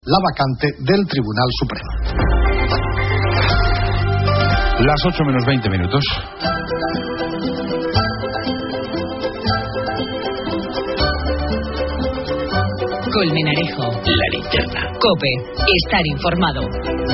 la vacante del Tribunal Supremo. Las 8 menos 20 minutos. Colmenarejo. La Linterna. COPE. Estar informado.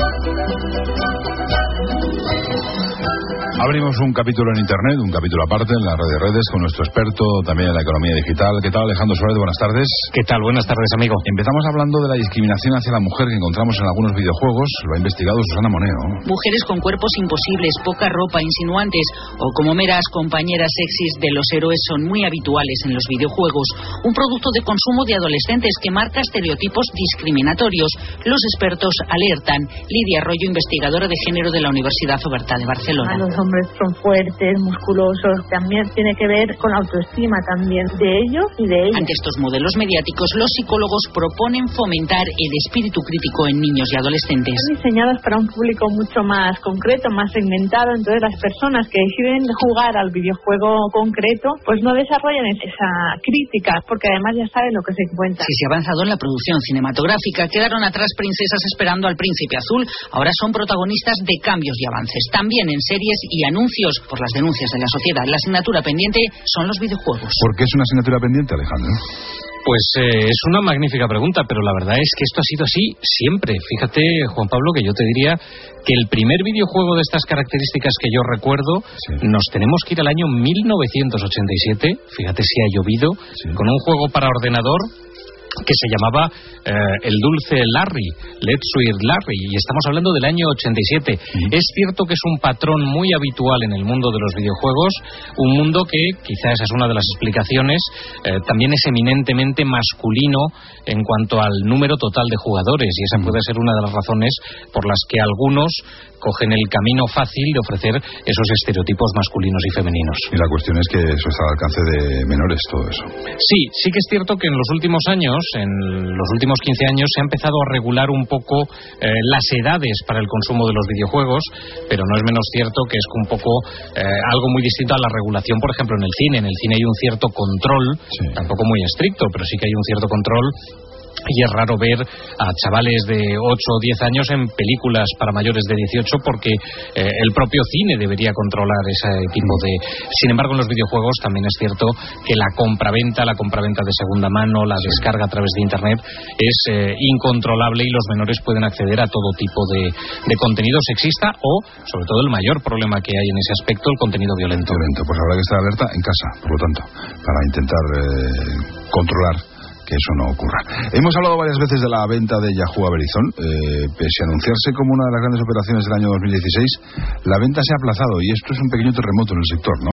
Abrimos un capítulo en Internet, un capítulo aparte en la red de redes con nuestro experto también en la economía digital. ¿Qué tal, Alejandro Suárez? Buenas tardes. ¿Qué tal? Buenas tardes, amigo. Empezamos hablando de la discriminación hacia la mujer que encontramos en algunos videojuegos. Lo ha investigado Susana Moneo. Mujeres con cuerpos imposibles, poca ropa, insinuantes o como meras compañeras sexys de los héroes son muy habituales en los videojuegos. Un producto de consumo de adolescentes que marca estereotipos discriminatorios. Los expertos alertan. Lidia Arroyo, investigadora de género de la Universidad Oberta de Barcelona. Los hombres son fuertes, musculosos, también tiene que ver con la autoestima también de ellos y de ellas. Ante estos modelos mediáticos, los psicólogos proponen fomentar el espíritu crítico en niños y adolescentes. Están diseñados para un público mucho más concreto, más segmentado, entonces las personas que deciden jugar al videojuego concreto, pues no desarrollan esa crítica, porque además ya saben lo que se encuentra. Si se ha avanzado en la producción cinematográfica, quedaron atrás princesas esperando al príncipe azul, ahora son protagonistas de cambios y avances, también en series y anuncios por las denuncias de la sociedad. La asignatura pendiente son los videojuegos. ¿Por qué es una asignatura pendiente, Alejandro? Pues es una magnífica pregunta, pero la verdad es que esto ha sido así siempre. Fíjate, Juan Pablo, que yo te diría que el primer videojuego de estas características que yo recuerdo, nos tenemos que ir al año 1987, fíjate si ha llovido, con un juego para ordenador que se llamaba El Dulce Larry, Let's Sweet Larry, y estamos hablando del año 87. Es cierto que es un patrón muy habitual en el mundo de los videojuegos, un mundo que, quizás esa es una de las explicaciones, también es eminentemente masculino en cuanto al número total de jugadores, y esa puede ser una de las razones por las que algunos cogen el camino fácil de ofrecer esos estereotipos masculinos y femeninos. Y la cuestión es que eso está al alcance de menores, todo eso. Sí que es cierto que en los últimos años, en los últimos 15 años, se ha empezado a regular un poco las edades para el consumo de los videojuegos, pero no es menos cierto que es un poco algo muy distinto a la regulación, por ejemplo, en el cine. En el cine hay un cierto control, tampoco muy estricto, pero sí que hay un cierto control. Y es raro ver a chavales de 8 o 10 años en películas para mayores de 18 porque el propio cine debería controlar ese tipo de... Sin embargo, en los videojuegos también es cierto que la compraventa de segunda mano, la descarga a través de Internet es incontrolable y los menores pueden acceder a todo tipo de contenido sexista o, sobre todo, el mayor problema que hay en ese aspecto, el contenido violento. Pues habrá que estar alerta en casa, por lo tanto, para intentar controlar que eso no ocurra. Hemos hablado varias veces de la venta de Yahoo a Verizon. Pese a anunciarse como una de las grandes operaciones del año 2016, la venta se ha aplazado y esto es un pequeño terremoto en el sector, ¿no?